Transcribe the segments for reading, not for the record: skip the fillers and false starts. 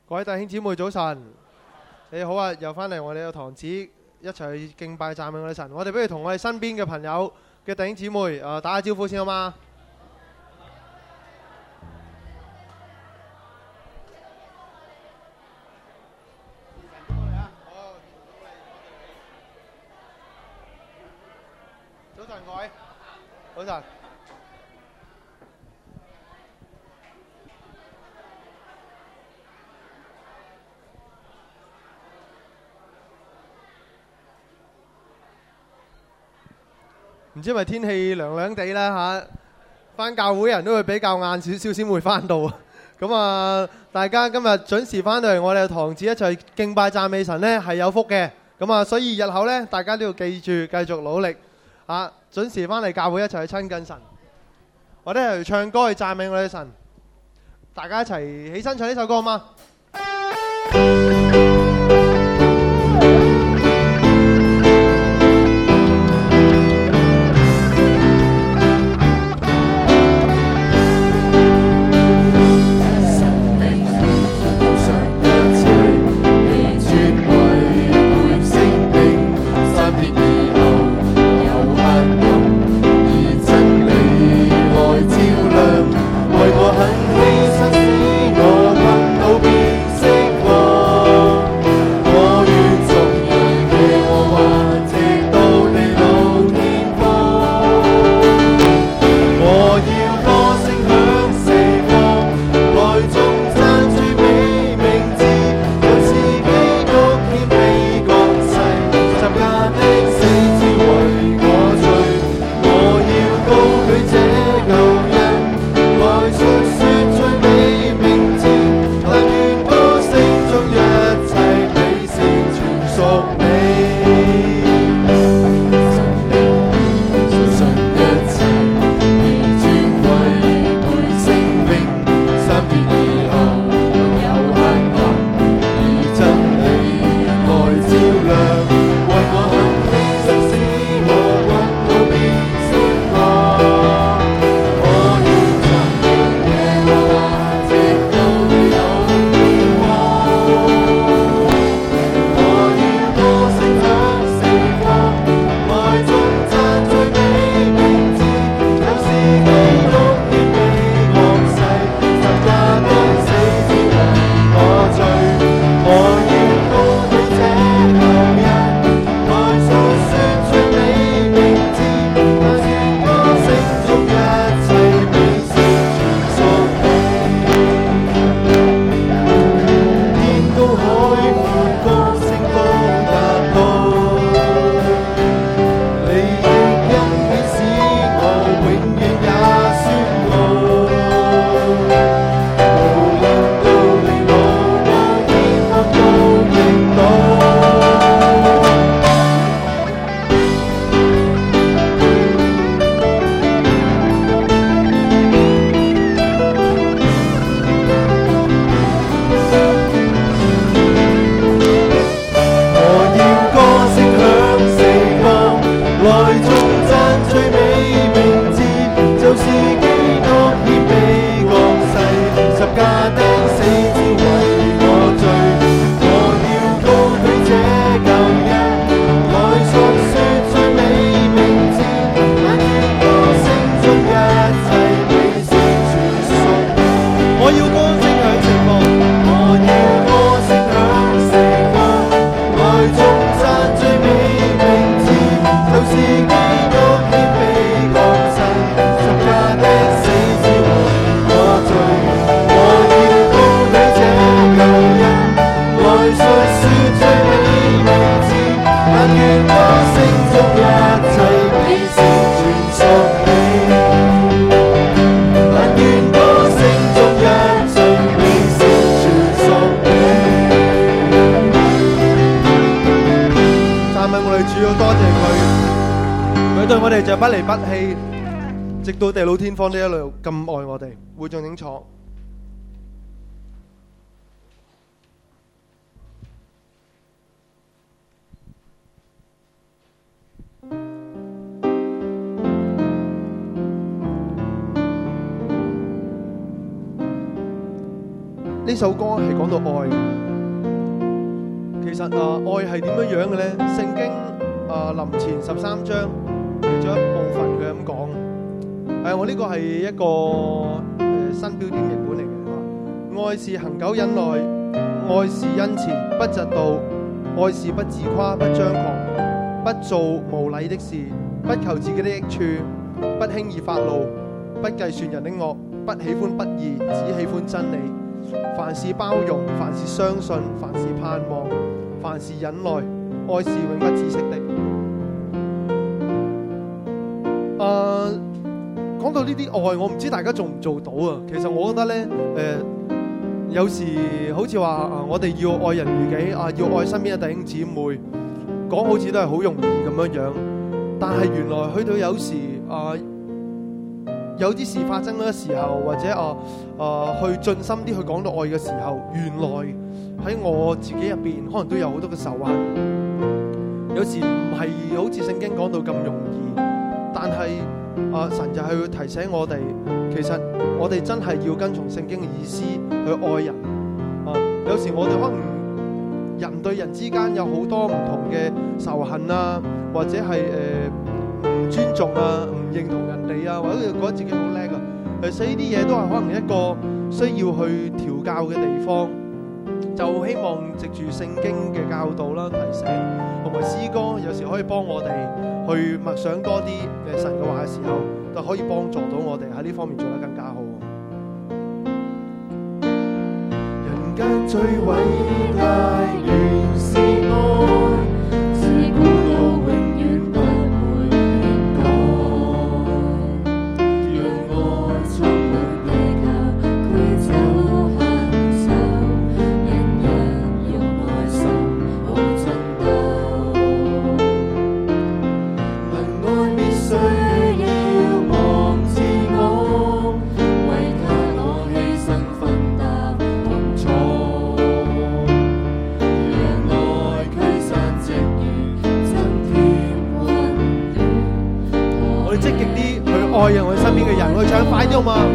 各位弟兄姊妹早晨，你好啊！又翻嚟我哋個堂子一齊去敬拜讚美我哋神。我哋不如同我哋身邊嘅朋友嘅弟兄姊妹打下招呼先好嗎？早晨各位，早晨。唔知係咪天氣涼涼地啦嚇，翻教會人都會比較晏少少先會翻到。咁啊，大家今日準時翻到嚟我哋嘅堂子一齊敬拜讚美神呢係有福嘅。咁啊，所以日後呢，大家都要記住繼續努力嚇，準時翻嚟教會一齊去親近神。我哋一齊唱歌去讚美我哋嘅神。大家一齊起身唱呢首歌好嗎？不離不棄，直到地老天荒都一路咁愛我哋。會眾請坐。 呢首歌係講到愛。其實愛係點樣樣嘅呢？聖經林前13章其中一部分佢咁講。我呢個係一個新標點譯本嚟嘅。愛是恒久忍耐，愛是恩慈，不嫉妒，愛是不自誇，不張狂，不做無禮的事，不求自己的益處，不輕易發怒，不計算人的惡，不喜歡不義，只喜歡真理。凡事包容，凡事相信，凡事盼望，凡事忍耐，愛是永不止息的。講到呢啲愛，我唔知大家做唔做到啊。其實我覺得呢，有時好似話我哋要愛人如己要愛身邊嘅弟兄姊妹，講好似都係好容易咁樣樣。但係原來去到有時有啲事發生嘅時候，或者去盡心啲去講到愛嘅時候，原來喺我自己入邊可能都有好多嘅仇恨。有時唔係好似聖經講到咁容易，但係神就係會提醒我哋，其實我哋真係要跟從聖經嘅意思去愛人。有時我哋可能人對人之間有好多唔同嘅仇恨啊，或者係唔尊重啊，唔認同人哋啊，或者覺得自己好叻啊。其實呢啲嘢都係可能一個需要去調教嘅地方。就希望藉住聖經嘅教導啦、提醒同埋詩歌，有時可以幫我哋去默想多啲神嘅話嘅時候，就可以幫助到我哋喺呢方面做得更加好。人間最偉大原是愛，自古到永遠不會變改。讓愛充滿地球，驅走黑手，人人用愛心好爭鬥。能愛必須要忘自我，為他我犧牲奮鬥共錯。讓愛驅散積怨，增添溫暖。我哋積極啲去愛人，我哋身邊嘅人，我哋唱快啲好嘛？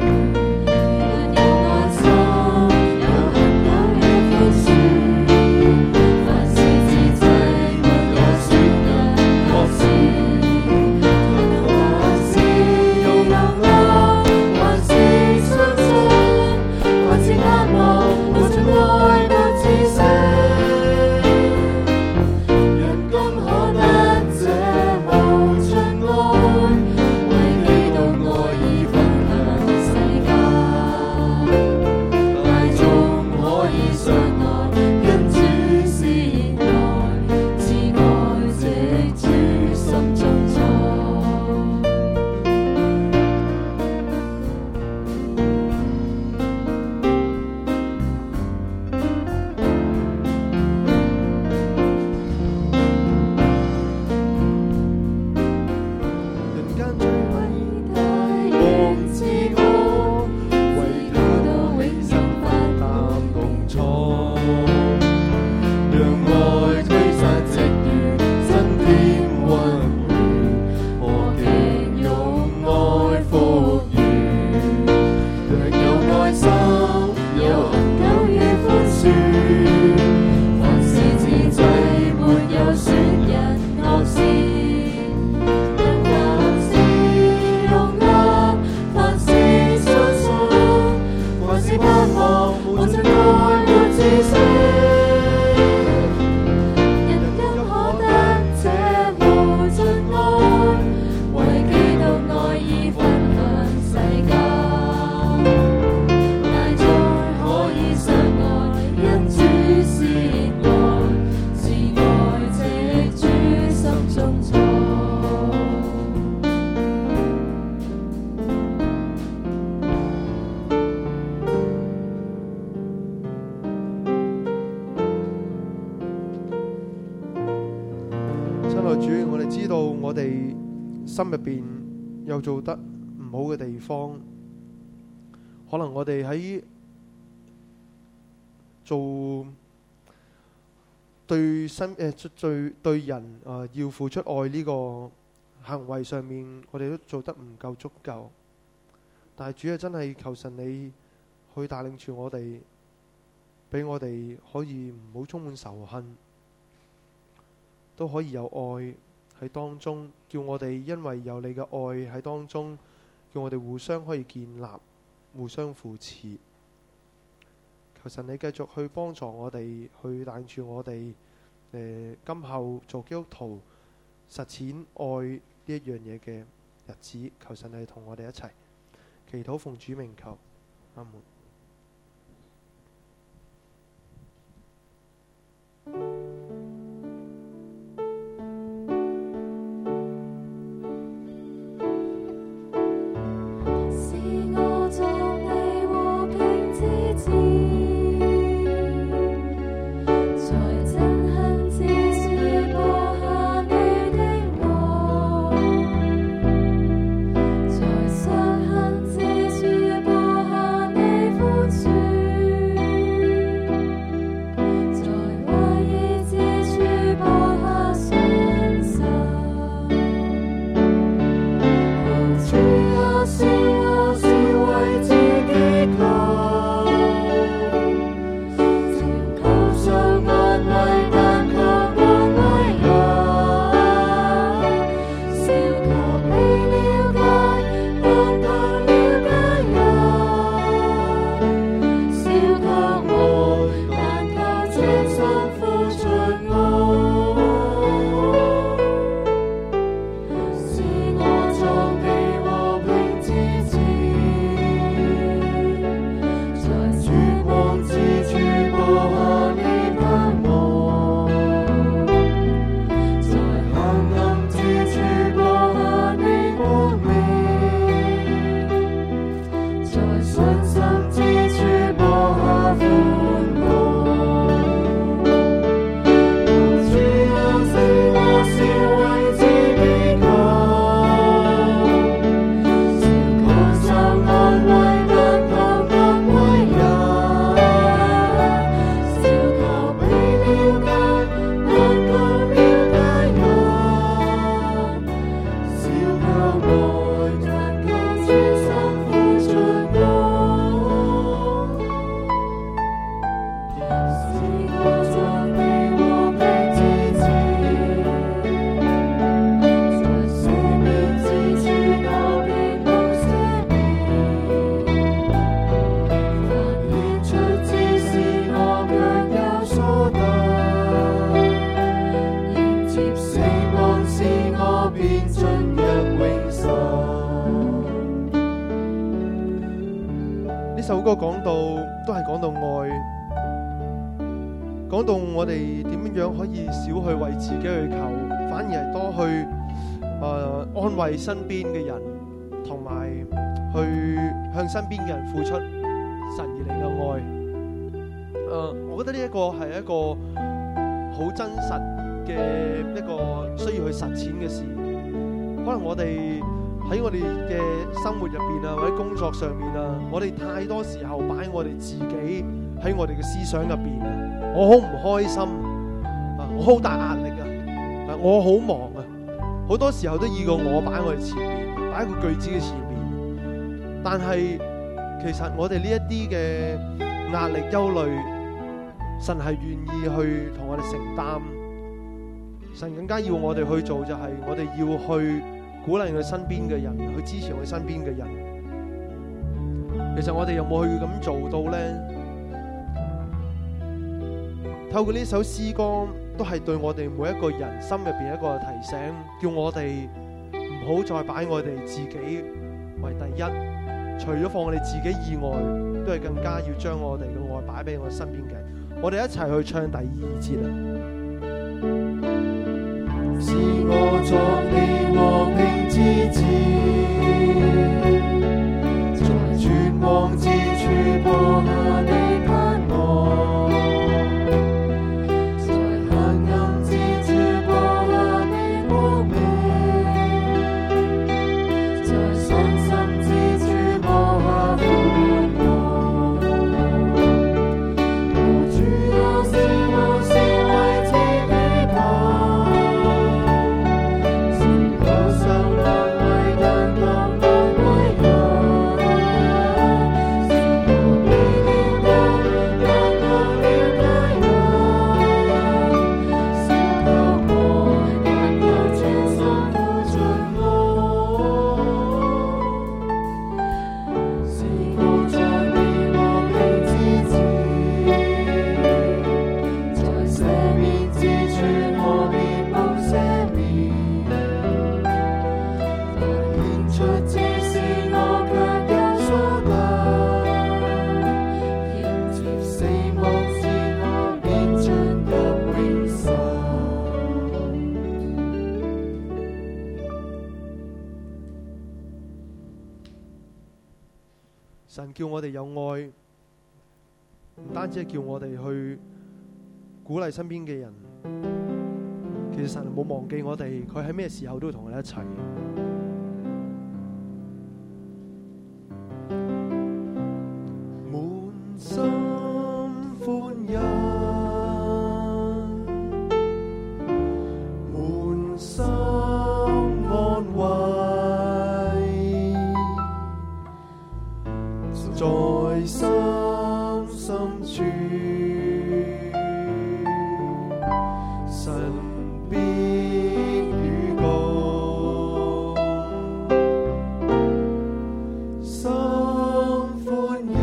心入邊有做得唔好嘅地方，可能我哋喺做對人要付出愛呢個行為上面，我哋都做得唔夠足夠。但係主啊，真係求神你去帶領住我哋， 俾我哋可以唔好充滿仇恨，都可以有愛喺當中，叫我哋因為有你嘅愛喺當中，叫我哋互相可以建立，互相扶持。求神你繼續去幫助我哋，去帶住我哋今後做基督徒實踐愛呢一樣嘢嘅日子。求神你同我哋一齊祈禱，奉主名求，阿門。呢首歌講到都係講到愛，講到我哋點樣可以少去為自己去求，反而係多去安慰身邊嘅人，同埋去向身邊嘅人付出神而嚟嘅愛。我覺得呢一個係一個好真實嘅一個需要去實踐嘅事。可能我哋喺我哋嘅生活入邊啊，或者工作上面啊，我哋太多時候擺我哋自己喺我哋嘅思想入邊啊，我好唔開心啊，我好大壓力啊，我好忙啊，好多時候都以個我擺我哋前面，擺一個句子嘅前面。但係其實我哋呢一啲嘅壓力憂慮，神係願意去同我哋承擔。神更加要我哋去做就係我哋要去鼓勵佢身邊嘅人，去支持佢身邊嘅人。其實我哋有冇去咁做到呢？透過呢首詩歌，都係對我哋每一個人心入邊一個提醒，叫我哋唔好再擺我哋自己為第一，除咗放我哋自己以外，都係更加要將我哋嘅愛擺俾我身邊嘅人。我哋一齊去唱第2節啦。是我作你和平之子，在絕望之處播下你盼望，在黑暗之處播下你光明，在傷心之處播下歡樂。主啊，是我是為自己求。 神叫我哋有愛，唔單止係叫我哋去鼓勵身邊嘅人，其實神冇忘記我哋，佢喺咩時候都會同我哋一齊。滿心歡欣，滿心安慰，在心深處，神必與共，心歡欣，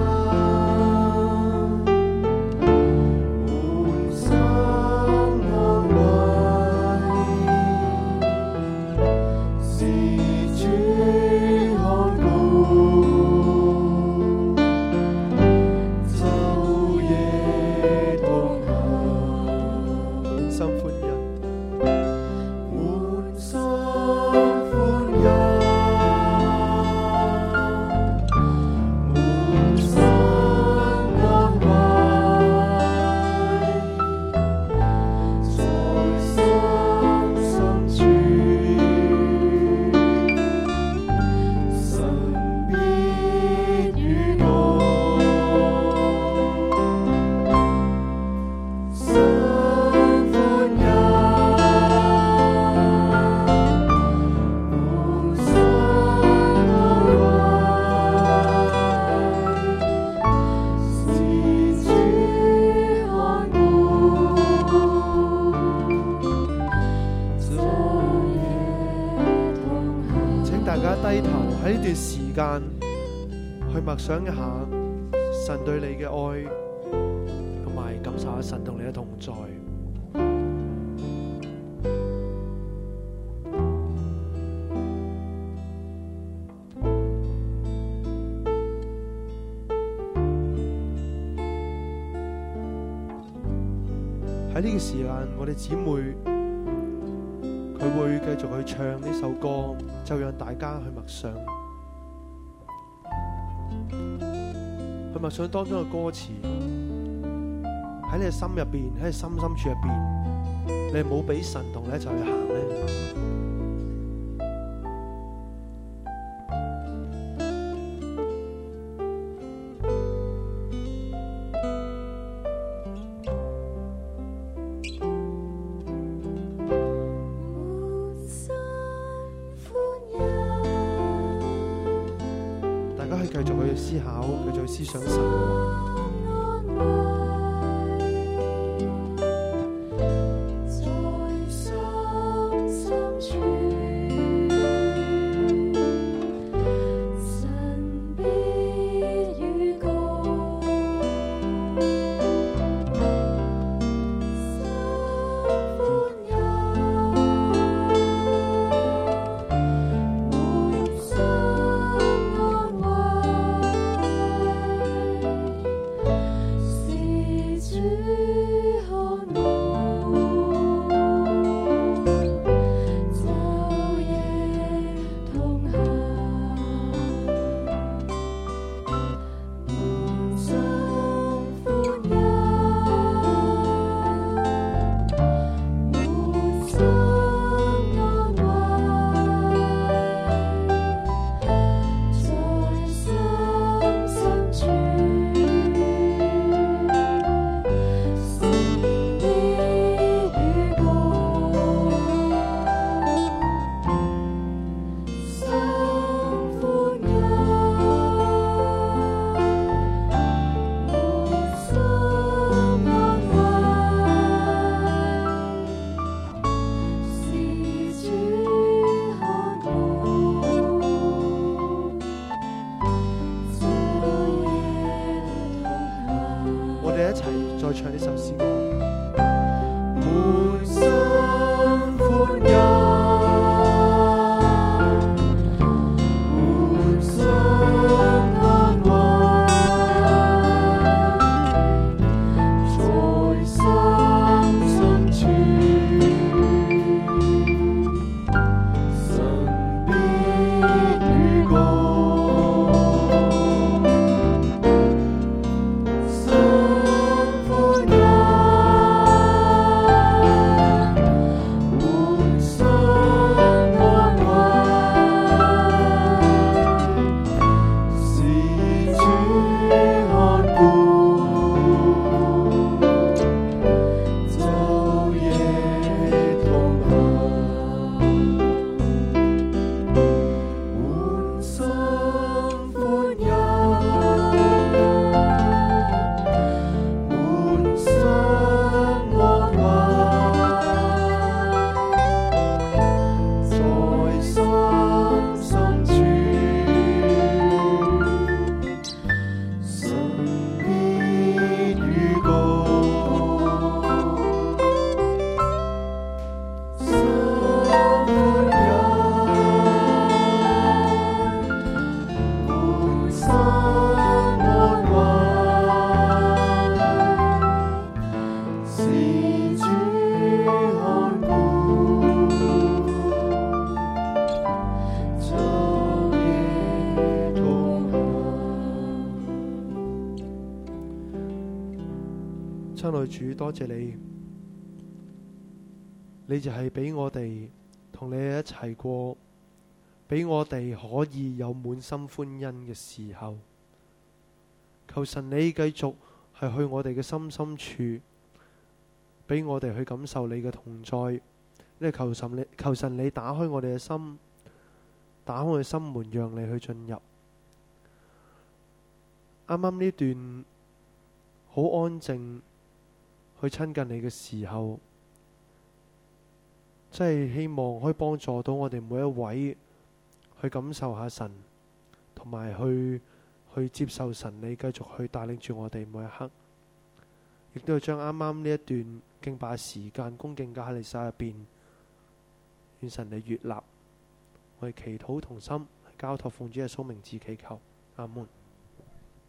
滿心安慰，是主看顧。低頭喺呢段時間去默想一下神對你嘅愛，同埋感受下神同你嘅同在。喺呢個時間，我哋姊妹佢會繼續去唱呢首歌，就讓大家去默想，去默想當中嘅歌詞，喺你嘅心入邊，喺你心深處入邊，你冇俾神同你一齊去行呢？繼續去思考，繼續去思想神嘅話。一齊再唱呢首詩歌。滿心歡欣，滿心安慰，在心深處，神必與共。 主看顧，晝夜同行。 親愛主，多謝你，你就係俾我哋同你一齊過，俾我哋可以有滿心歡欣嘅時候。求神你繼續係去我哋嘅心深處，俾我哋去感受你嘅同在。呢求神你打開我哋嘅心，打開我哋心門，讓你去進入。啱啱呢段好安靜去親近你嘅時候，真係希望可以幫助到我哋每一位去感受下神，同埋去接受神你繼續去帶領住我哋每一刻，亦都要將啱啱呢一段敬拜時間恭敬交喺你手入邊，願神你悅納，我哋祈禱同心交託奉主耶穌名字祈求，阿門。